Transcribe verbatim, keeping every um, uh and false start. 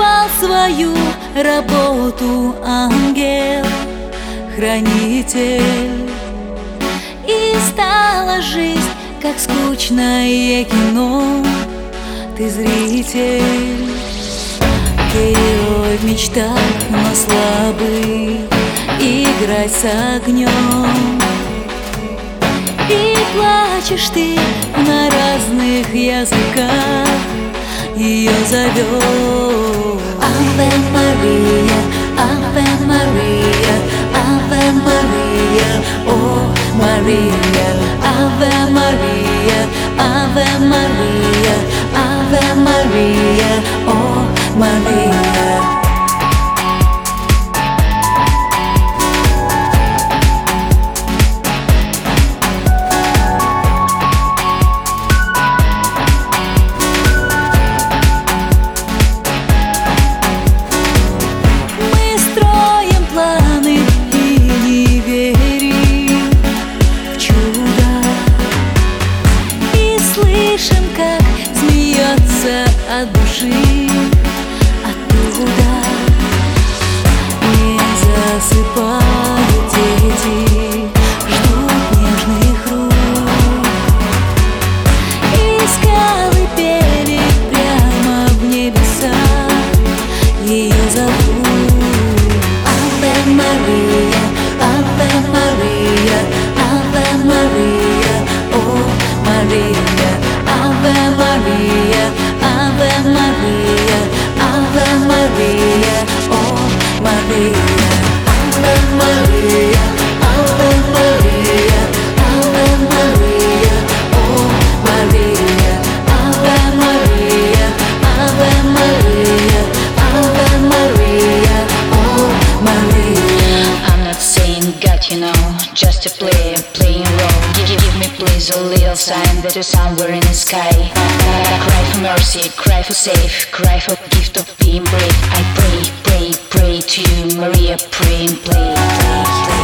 сделал свою работу ангел, хранитель. И стала жизнь, как скучное кино. Ты зритель, герой в мечтах, но слабый, играй с огнем. И плачешь ты на разных языках, ее зовет. Аве Мария, Аве Мария, Аве Мария, о Мария. Аве Мария, Аве Мария, Аве Мария, о Мария. Слышим, как смеется от души, оттуда не засыпают дети, ждут нежных рук. И скалы пели прямо в небеса, ее зовут. Аве Мария, Аве Мария, Аве Мария, о Мария. Ave Maria, Ave Maria, Ave Maria, oh Maria. Ave Maria, Ave Maria, Ave Maria, oh Maria. Ave Maria, Ave Maria, Ave Maria, oh Maria. I'm not saying God, you know, just a player playing a role. Give, give me please a little sign that you're somewhere in the sky. Cry for mercy, cry for safe, cry for gift of being brave. I pray, pray, pray to you, Maria, pray and play, play, play.